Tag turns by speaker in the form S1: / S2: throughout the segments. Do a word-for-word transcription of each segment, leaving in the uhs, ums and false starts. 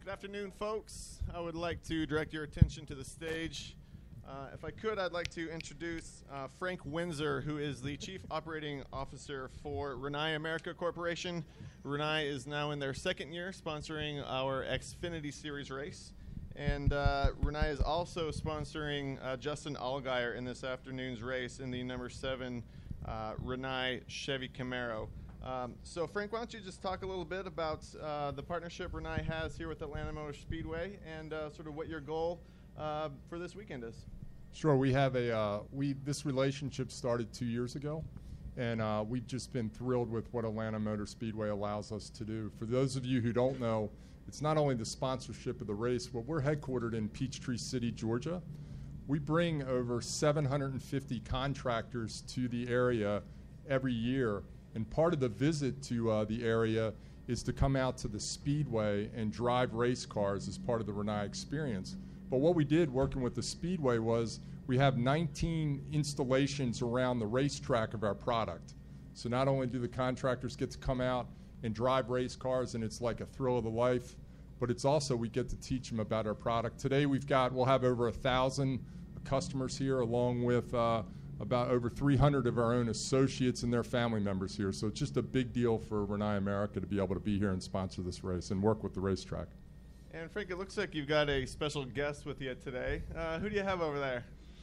S1: Good afternoon, folks. I would like to direct your attention to the stage. Uh, if I could, I'd like to introduce uh, Frank Windsor, who is the Chief Operating Officer for Rinnai America Corporation. Rinnai is now in their second year sponsoring our Xfinity Series race. And uh, Rinnai is also sponsoring uh, Justin Allgaier in this afternoon's race in the number seven uh, Rinnai Chevy Camaro. Um, so, Frank, why don't you just talk a little bit about uh, the partnership Rinnai has here with Atlanta Motor Speedway and uh, sort of what your goal uh, for this weekend is?
S2: Sure. We have a uh, we this relationship started two years ago, and uh, we've just been thrilled with what Atlanta Motor Speedway allows us to do. For those of you who don't know, it's not only the sponsorship of the race, but we're headquartered in Peachtree City, Georgia. We bring over seven hundred fifty contractors to the area every year. And part of the visit to uh, the area is to come out to the Speedway and drive race cars as part of the Rinnai experience. But what we did working with the Speedway was we have nineteen installations around the racetrack of our product. So not only do the contractors get to come out and drive race cars, and it's like a thrill of the life, but it's also we get to teach them about our product. Today we've got, we'll have over a thousand customers here, along with uh, about over three hundred of our own associates and their family members here. So it's just a big deal for Rinnai America to be able to be here and sponsor this race and work with the racetrack.
S1: And Frank, it looks like you've got a special guest with you today. Uh, who do you have over there?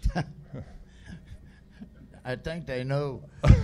S3: I think they know.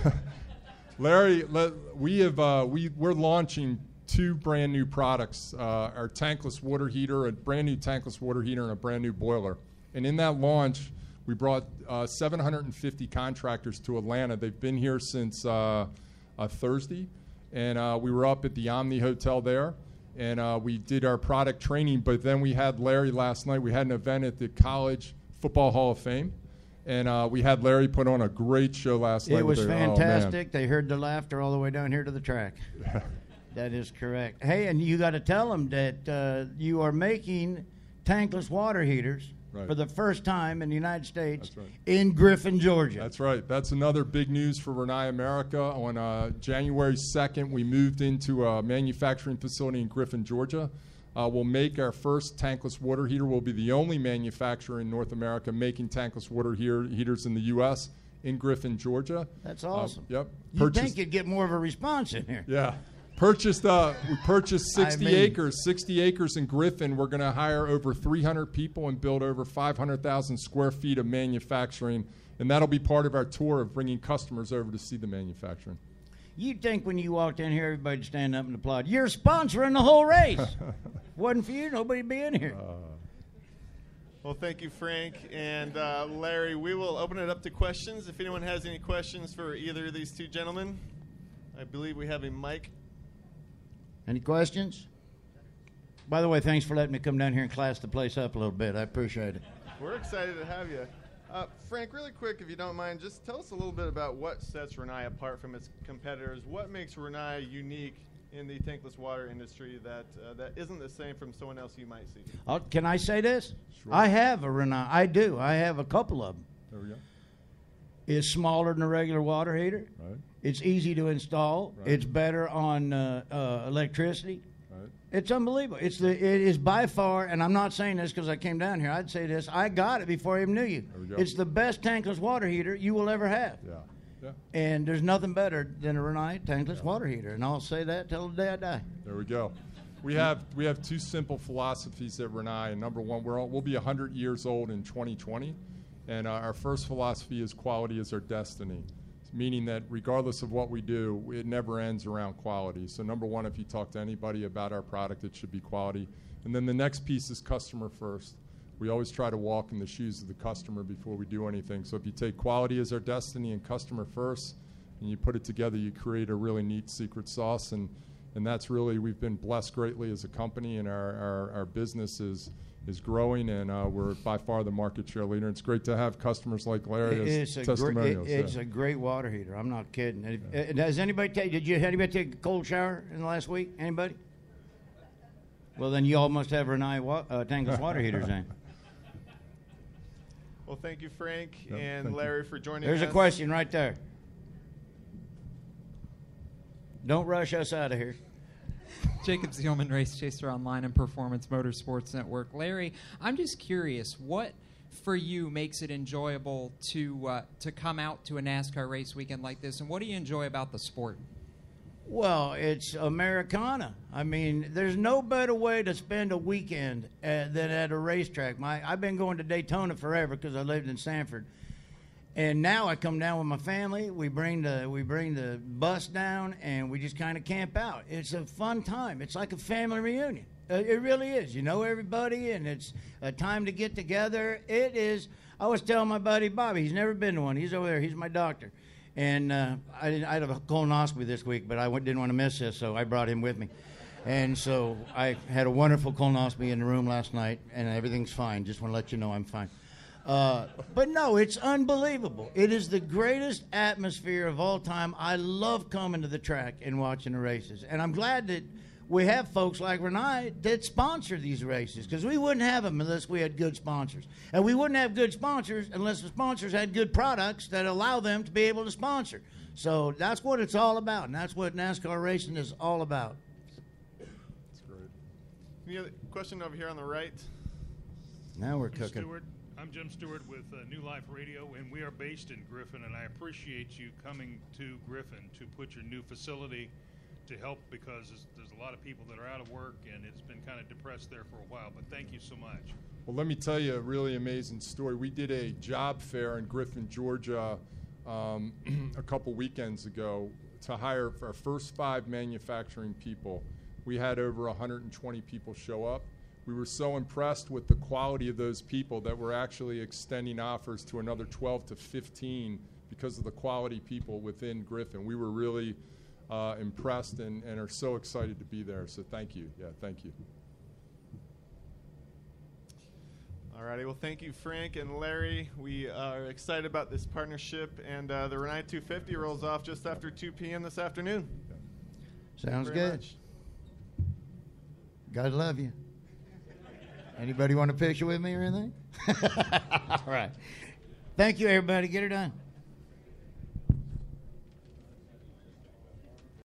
S2: Larry, let, we have uh, we we're launching two brand new products: uh, our tankless water heater, a brand new tankless water heater, and a brand new boiler. And in that launch, we brought uh, seven hundred fifty contractors to Atlanta. They've been here since uh, uh, Thursday, and uh, we were up at the Omni Hotel there, and uh, we did our product training. But then we had Larry last night. We had an event at the College Football Hall of Fame, and uh, we had Larry put on a great show last night.
S3: It was
S2: with the,
S3: fantastic.
S2: Oh,
S3: they heard the laughter all the way down here to the track. That is correct. Hey, and you got to tell them that uh, you are making tankless water heaters. Right. For the first time in the United States right. in Griffin, Georgia.
S2: That's right. That's another big news for Rinnai America. On uh, January second, we moved into a manufacturing facility in Griffin, Georgia. Uh, we'll make our first tankless water heater. We'll be the only manufacturer in North America making tankless water heater, heaters in the U S in Griffin, Georgia.
S3: That's awesome.
S2: Uh, yep.
S3: You'd think you'd get more of a response in here.
S2: Yeah. Purchased, uh, we purchased sixty
S3: I mean,
S2: acres, sixty acres in Griffin. We're going to hire over three hundred people and build over five hundred thousand square feet of manufacturing, and that'll be part of our tour of bringing customers over to see the manufacturing.
S3: You'd think when you walked in here, everybody'd stand up and applaud. You're sponsoring the whole race. Wasn't for you, nobody'd be in here. Uh,
S1: well, thank you, Frank. And uh, Larry, we will open it up to questions. If anyone has any questions for either of these two gentlemen, I believe we have a mic.
S3: Any questions? By the way, thanks for letting me come down here and class the place up a little bit. I appreciate it.
S1: We're excited to have you. Uh, Frank, really quick, if you don't mind, just tell us a little bit about what sets Rinnai apart from its competitors. What makes Rinnai unique in the tankless water industry that uh, that isn't the same from someone else you might see?
S3: I'll, can I say this?
S2: Sure.
S3: I have a Rinnai. I do. I have a couple of them.
S2: There we go.
S3: It's smaller than a regular water heater.
S2: Right.
S3: It's easy to install. Right. It's better on uh, uh, electricity.
S2: Right.
S3: It's unbelievable. It's the it is by far, and I'm not saying this because I came down here. I'd say this. I got it before I even knew you.
S2: There we go.
S3: It's the best tankless water heater you will ever have.
S2: Yeah. Yeah.
S3: And there's nothing better than a Rinnai tankless yeah. water heater, and I'll say that till the day I die.
S2: There we go. We have we have two simple philosophies at Rinnai. And number one, we're all, we'll be one hundred years old in twenty twenty, and uh, our first philosophy is quality is our destiny. Meaning that regardless of what we do, it never ends around quality. So number one, if you talk to anybody about our product, it should be quality. And then the next piece is customer first. We always try to walk in the shoes of the customer before we do anything. So if you take quality as our destiny and customer first, and you put it together, you create a really neat secret sauce. And, and that's really, we've been blessed greatly as a company, and our, our, our business is is growing, and uh, we're by far the market share leader. It's great to have customers like Larry
S3: it's
S2: as
S3: a
S2: testimonials.
S3: Great, it, it's
S2: yeah.
S3: a great water heater. I'm not kidding.
S2: Yeah.
S3: Uh, Does anybody take? Did you anybody take a cold shower in the last week? Anybody? Well, then you all must have Rinnai wa- uh, tankless water heaters then.
S1: Well, thank you, Frank
S2: Yep,
S1: and
S2: thank
S1: Larry, for joining
S3: There's
S1: us.
S3: a question right there. Don't rush us out of here.
S4: Jacob Zielman, Race Chaser Online and Performance Motorsports Network. Larry, I'm just curious, what for you makes it enjoyable to uh, to come out to a NASCAR race weekend like this, and what do you enjoy about the sport?
S3: Well, it's Americana. I mean, there's no better way to spend a weekend uh, than at a racetrack. My, I've been going to Daytona forever because I lived in Sanford. And now I come down with my family. We bring the we bring the bus down, and we just kind of camp out. It's a fun time. It's like a family reunion. Uh, it really is. You know everybody, and it's a time to get together. It is. I was telling my buddy Bobby. He's never been to one. He's over there. He's my doctor. And uh, I, didn't, I had a colonoscopy this week, but I w- didn't want to miss this, so I brought him with me. And so I had a wonderful colonoscopy in the room last night, and everything's fine. Just want to let you know I'm fine. Uh, but no, it's unbelievable. It is the greatest atmosphere of all time. I love coming to the track and watching the races. And I'm glad that we have folks like Renai that sponsor these races, because we wouldn't have them unless we had good sponsors. And we wouldn't have good sponsors unless the sponsors had good products that allow them to be able to sponsor. So that's what it's all about, and that's what NASCAR racing is all about.
S2: That's great.
S1: Any other question over here on the right?
S3: Now we're
S5: I'm
S3: cooking.
S5: Stewart. I'm Jim Stewart with uh, New Life Radio, and we are based in Griffin, and I appreciate you coming to Griffin to put your new facility to help, because there's, there's a lot of people that are out of work, and it's been kind of depressed there for a while, but thank you so much.
S2: Well, let me tell you a really amazing story. We did a job fair in Griffin, Georgia um, a couple weekends ago to hire our first five manufacturing people. We had over one hundred twenty people show up. We were so impressed with the quality of those people that we're actually extending offers to another twelve to fifteen because of the quality people within Griffin. We were really uh, impressed and, and are so excited to be there. So thank you. Yeah, thank you.
S1: All righty. Well, thank you, Frank and Larry. We are excited about this partnership, and uh, the Renai two fifty rolls off just after two p.m. this afternoon.
S3: Sounds
S1: Thank you very
S3: good.
S1: much.
S3: God love you. Anybody want a picture with me or anything? All right. Thank you, everybody. Get her done.